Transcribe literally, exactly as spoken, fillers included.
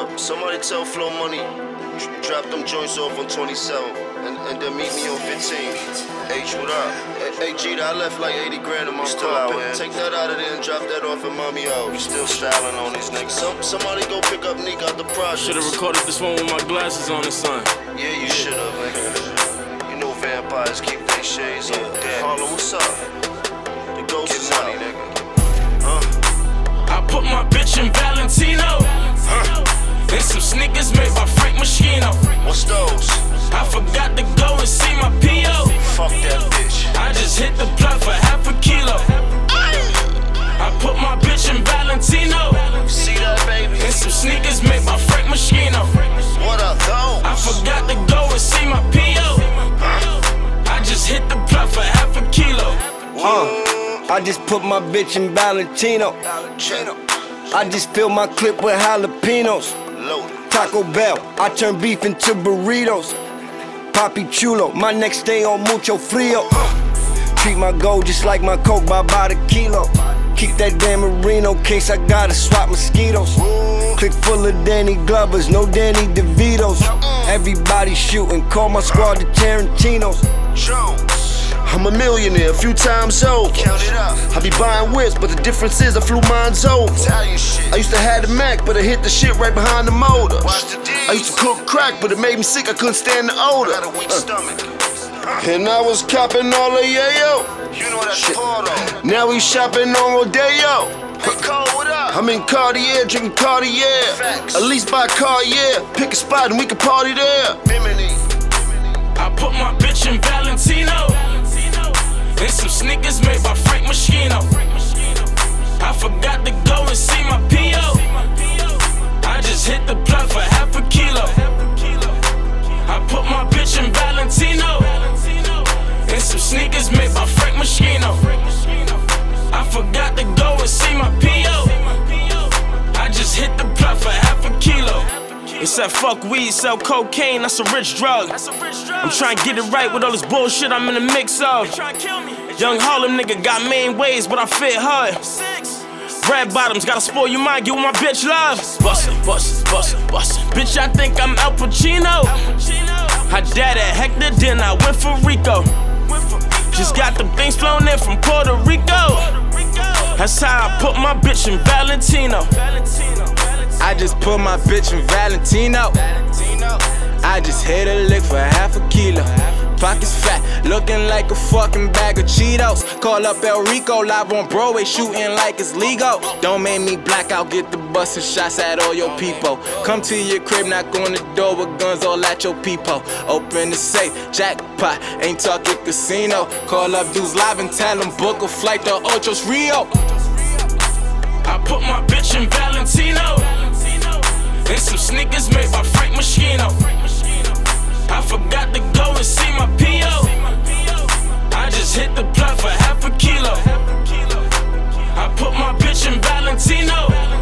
up. Somebody tell Flow Money, drop them joints off on twenty-seven, and, and then meet me on fifteen. H, what up? Hey, G, I left like eighty grand in my car. Take that out of there and drop that off at Mommy House. You still styling on these niggas. Some, somebody go pick up Nick out the project. Should've recorded this one with my glasses on the sun. Yeah, you should've, nigga. You know vampires keep their shades on. Yeah. Harlem, what's up? The ghost is money, nigga. Uh. I put my bitch in Valentino. Uh. And some sneakers made by Frank Moschino. What's those? I forgot to go and see my P O. Fuck that bitch. I just hit the plug for half a kilo. I put my bitch in Valentino. See that, baby? And some sneakers made by Frank Moschino. What are those? I forgot to go and see my P O. I just hit the plug for half a kilo. Uh, I just put my bitch in Valentino. I just filled my clip with jalapenos. Taco Bell, I turn beef into burritos. Papi Chulo, my neck stay on mucho frio. Treat my gold just like my coke by about a kilo. Keep that damn Marino case, I gotta swap mosquitoes. Click full of Danny Glovers, no Danny DeVitos. Everybody shooting, call my squad the Tarantinos. I'm a millionaire, a few times over. Count it up. I be buying whips, but the difference is I flew mines over. Italian shit. I used to have the Mac, but I hit the shit right behind the motor. Watch the D's. I used to cook crack, but it made me sick, I couldn't stand the odor. Got a weak stomach. And I was copping all the yayo. You know that's photo. Now we shopping on Rodeo. Hey Cole, what up? I'm in Cartier, drinking Cartier. Facts. At least by Cartier. Pick a spot and we can party there. Bimini. I put my bitch in Valentino. And some sneakers made by Frank Moschino. I forgot to go and see my P O. I just hit the plug for half a kilo. I put my bitch in Valentino. And some sneakers made by Frank Moschino. I forgot to go and see my P O. I just hit the plug for half a kilo. It said fuck weed, sell cocaine, that's a rich drug. I'm trying to get it right with all this bullshit I'm in the mix of. Young Harlem nigga got main ways, but I fit her. Red bottoms, gotta spoil your mind, get what my bitch love. Bustin', bustin', bustin', bustin'. Bitch, I think I'm Al Pacino. I died at Hector, then I went for Rico. Just got them things flown in from Puerto Rico. That's how I put my bitch in Valentino. I just put my bitch in Valentino. I just hit a lick for half a kilo. Pockets fat, looking like a fucking bag of Cheetos. Call up El Rico, live on Broadway, shooting like it's legal. Don't make me black out, get the bustin' shots at all your people. Come to your crib, knock on the door with guns all at your peephole. Open the safe, jackpot, ain't talking casino. Call up dudes live and tell them book a flight to Ochos Rio. I put my bitch in Valentino. And some sneakers made by Frank Moschino. I forgot to go and see my P O. I just hit the plug for half a kilo. I put my bitch in Valentino.